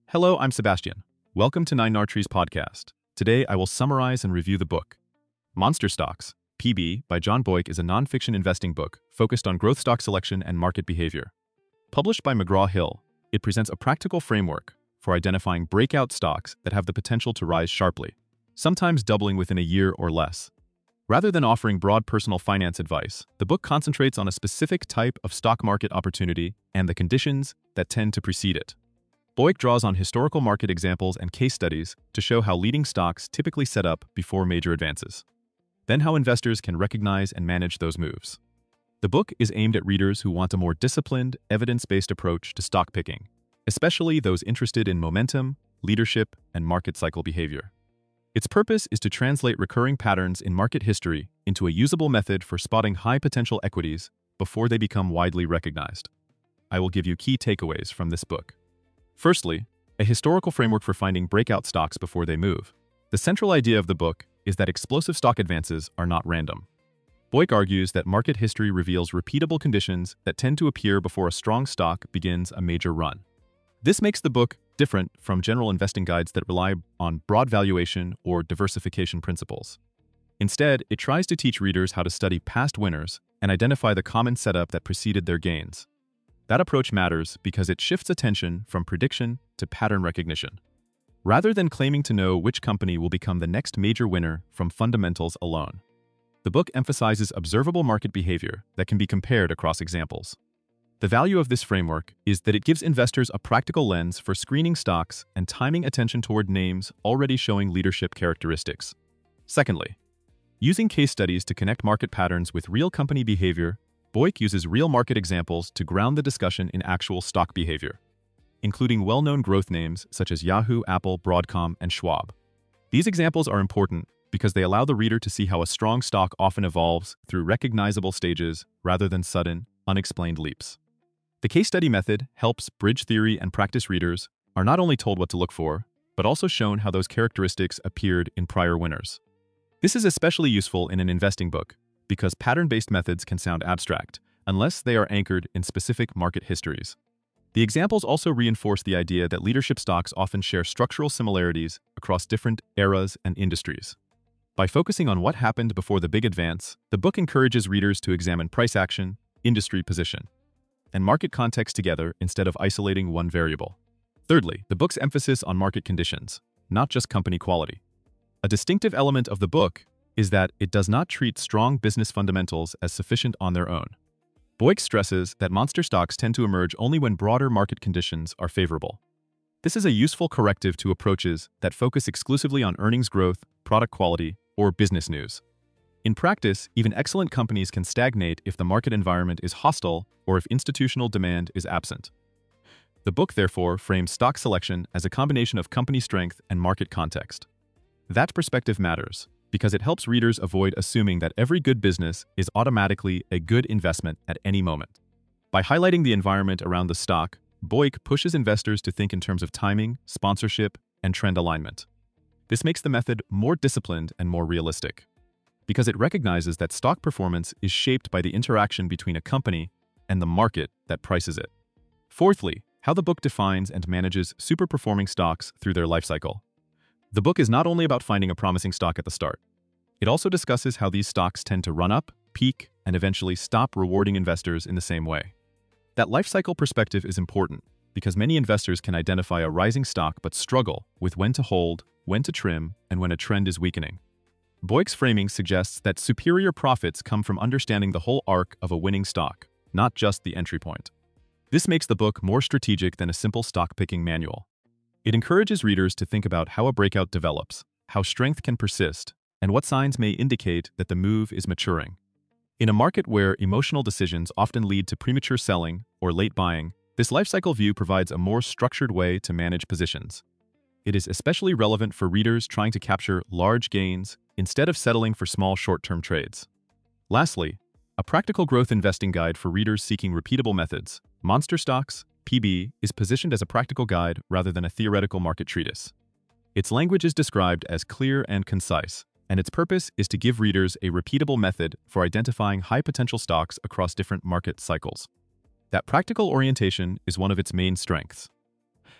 Hello, I'm Sebastian. Welcome to Nine Nartree's podcast. Today, I will summarize and review the book. Monster Stocks, PB, by John Boyk is a nonfiction investing book focused on growth stock selection and market behavior. Published by McGraw-Hill, it presents a practical framework for identifying breakout stocks that have the potential to rise sharply, sometimes doubling within a year or less. Rather than offering broad personal finance advice, the book concentrates on a specific type of stock market opportunity and the conditions that tend to precede it. Boyk draws on historical market examples and case studies to show how leading stocks typically set up before major advances, then how investors can recognize and manage those moves. The book is aimed at readers who want a more disciplined, evidence-based approach to stock picking, especially those interested in momentum, leadership, and market cycle behavior. Its purpose is to translate recurring patterns in market history into a usable method for spotting high-potential equities before they become widely recognized. I will give you key takeaways from this book. Firstly, a historical framework for finding breakout stocks before they move. The central idea of the book is that explosive stock advances are not random. Boyk argues that market history reveals repeatable conditions that tend to appear before a strong stock begins a major run. This makes the book different from general investing guides that rely on broad valuation or diversification principles. Instead, it tries to teach readers how to study past winners and identify the common setup that preceded their gains. That approach matters because it shifts attention from prediction to pattern recognition, rather than claiming to know which company will become the next major winner from fundamentals alone. The book emphasizes observable market behavior that can be compared across examples. The value of this framework is that it gives investors a practical lens for screening stocks and timing attention toward names already showing leadership characteristics. Secondly, using case studies to connect market patterns with real company behavior, Boyk uses real market examples to ground the discussion in actual stock behavior, including well-known growth names such as Yahoo, Apple, Broadcom, and Schwab. These examples are important because they allow the reader to see how a strong stock often evolves through recognizable stages rather than sudden, unexplained leaps. The case study method helps bridge theory and practice readers are not only told what to look for, but also shown how those characteristics appeared in prior winners. This is especially useful in an investing book because pattern-based methods can sound abstract unless they are anchored in specific market histories. The examples also reinforce the idea that leadership stocks often share structural similarities across different eras and industries. By focusing on what happened before the big advance, the book encourages readers to examine price action, industry position, and market context together instead of isolating one variable. Thirdly, the book's emphasis on market conditions, not just company quality. A distinctive element of the book is that it does not treat strong business fundamentals as sufficient on their own. Boyk stresses that monster stocks tend to emerge only when broader market conditions are favorable. This is a useful corrective to approaches that focus exclusively on earnings growth, product quality, or business news. In practice, even excellent companies can stagnate if the market environment is hostile or if institutional demand is absent. The book, therefore, frames stock selection as a combination of company strength and market context. That perspective matters because it helps readers avoid assuming that every good business is automatically a good investment at any moment. By highlighting the environment around the stock, Boyk pushes investors to think in terms of timing, sponsorship, and trend alignment. This makes the method more disciplined and more realistic, because it recognizes that stock performance is shaped by the interaction between a company and the market that prices it. Fourthly, how the book defines and manages superperforming stocks through their lifecycle. The book is not only about finding a promising stock at the start. It also discusses how these stocks tend to run up, peak, and eventually stop rewarding investors in the same way. That lifecycle perspective is important because many investors can identify a rising stock but struggle with when to hold, when to trim, and when a trend is weakening. Boyk's framing suggests that superior profits come from understanding the whole arc of a winning stock, not just the entry point. This makes the book more strategic than a simple stock-picking manual. It encourages readers to think about how a breakout develops, how strength can persist, and what signs may indicate that the move is maturing. In a market where emotional decisions often lead to premature selling or late buying, this lifecycle view provides a more structured way to manage positions. It is especially relevant for readers trying to capture large gains instead of settling for small short-term trades. Lastly, a practical growth investing guide for readers seeking repeatable methods, Monster Stocks, PB, is positioned as a practical guide rather than a theoretical market treatise. Its language is described as clear and concise, and its purpose is to give readers a repeatable method for identifying high-potential stocks across different market cycles. That practical orientation is one of its main strengths.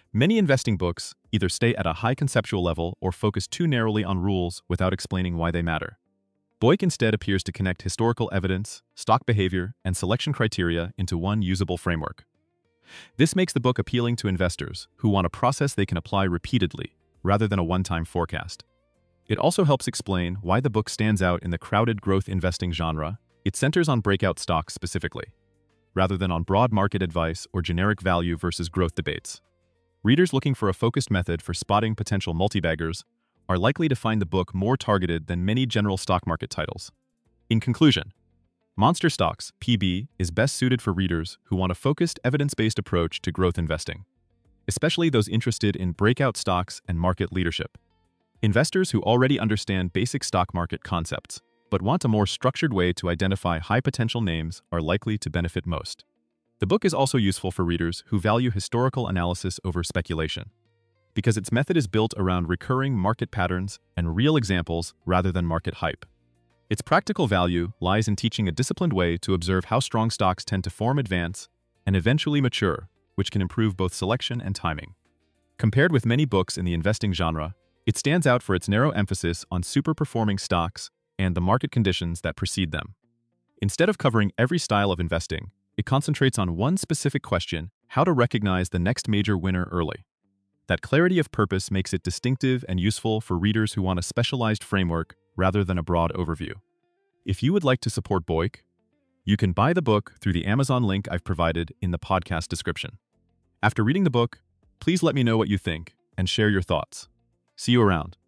Many investing books either stay at a high conceptual level or focus too narrowly on rules without explaining why they matter. Boyk instead appears to connect historical evidence, stock behavior, and selection criteria into one usable framework. This makes the book appealing to investors who want a process they can apply repeatedly, rather than a one-time forecast. It also helps explain why the book stands out in the crowded growth investing genre. It centers on breakout stocks specifically, rather than on broad market advice or generic value versus growth debates. Readers looking for a focused method for spotting potential multibaggers are likely to find the book more targeted than many general stock market titles. In conclusion, Monster Stocks, PB, is best suited for readers who want a focused, evidence-based approach to growth investing, especially those interested in breakout stocks and market leadership. Investors who already understand basic stock market concepts but want a more structured way to identify high-potential names are likely to benefit most. The book is also useful for readers who value historical analysis over speculation, because its method is built around recurring market patterns and real examples rather than market hype. Its practical value lies in teaching a disciplined way to observe how strong stocks tend to form, advance, and eventually mature, which can improve both selection and timing. Compared with many books in the investing genre, it stands out for its narrow emphasis on super-performing stocks and the market conditions that precede them. Instead of covering every style of investing, it concentrates on one specific question: how to recognize the next major winner early. That clarity of purpose makes it distinctive and useful for readers who want a specialized framework rather than a broad overview. If you would like to support Boyk, you can buy the book through the Amazon link I've provided in the podcast description. After reading the book, please let me know what you think and share your thoughts. See you around.